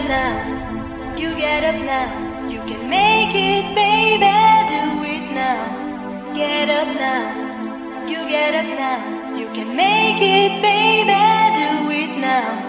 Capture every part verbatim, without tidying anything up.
now, you get up now, you can make it, baby, do it now. Get up now, you get up now, you can make it, baby, do it now.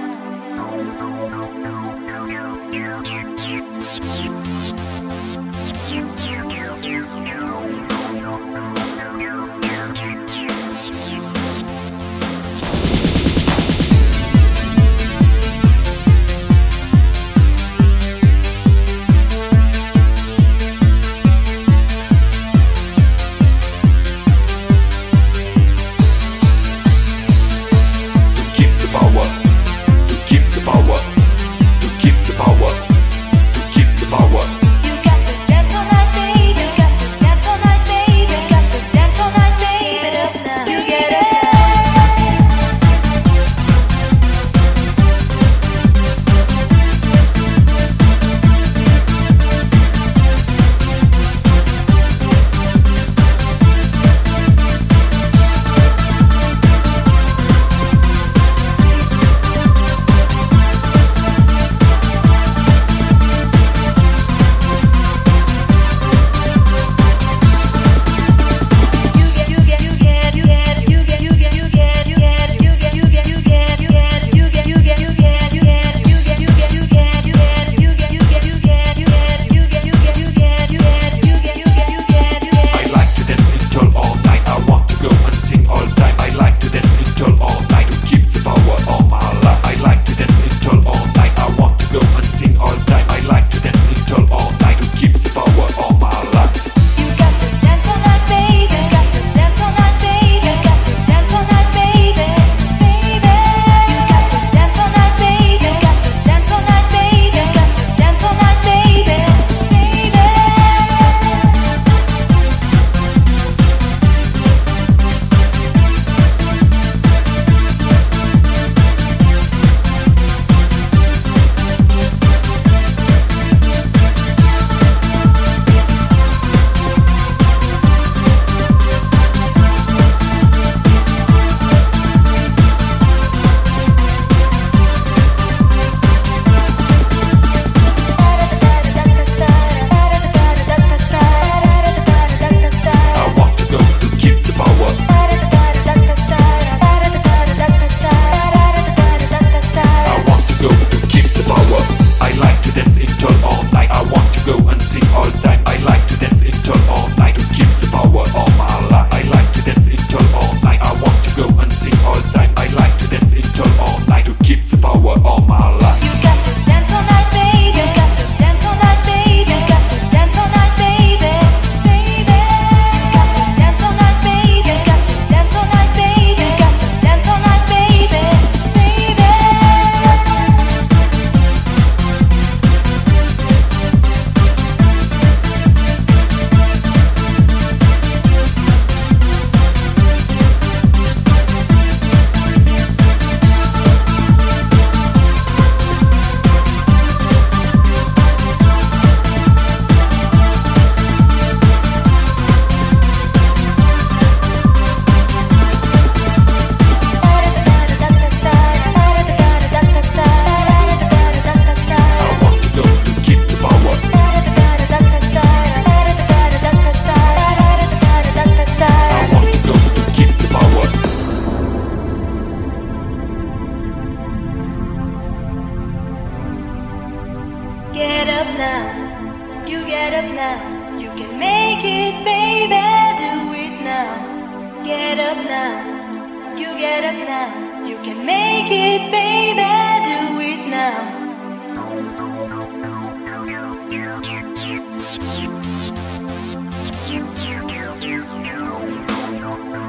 Get up now, you get up now, you can make it, baby, do it now. Get up now, you get up now, you can make it, baby, do it now.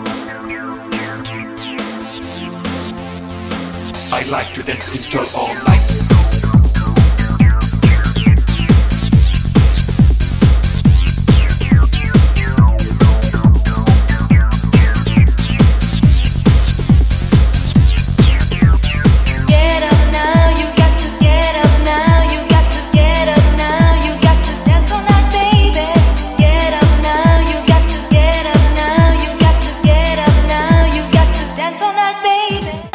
I like to dance until all night.